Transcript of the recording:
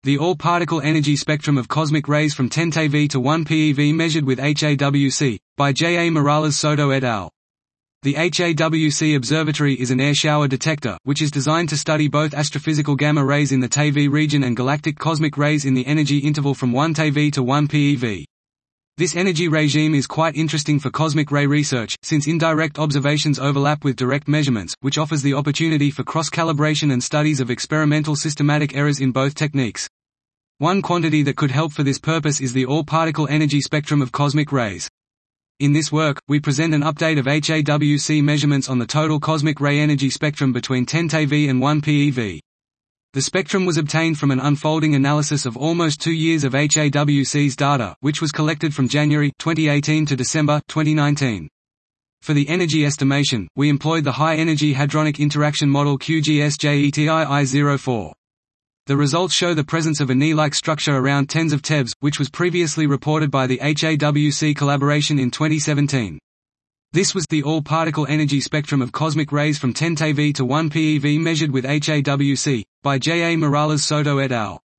The all-particle energy spectrum of cosmic rays from 10 TeV to 1 PeV measured with HAWC, by J. A. Morales Soto et al. The HAWC Observatory is an air shower detector, which is designed to study both astrophysical gamma rays in the TeV region and galactic cosmic rays in the energy interval from 1 TeV to 1 PeV. This energy regime is quite interesting for cosmic ray research, since indirect observations overlap with direct measurements, which offers the opportunity for cross-calibration and studies of experimental systematic errors in both techniques. One quantity that could help for this purpose is the all-particle energy spectrum of cosmic rays. In this work, we present an update of HAWC measurements on the total cosmic ray energy spectrum between 10 TeV and 1 PeV. The spectrum was obtained from an unfolding analysis of almost 2 years of HAWC's data, which was collected from January 2018 to December 2019. For the energy estimation, we employed the High-Energy Hadronic Interaction Model QGS-JETII-04. The results show the presence of a Ni-like structure around tens of TeVs, which was previously reported by the HAWC collaboration in 2017. This was the all-particle energy spectrum of cosmic rays from 10 TeV to 1 PeV measured with HAWC, by J. A. Morales Soto et al.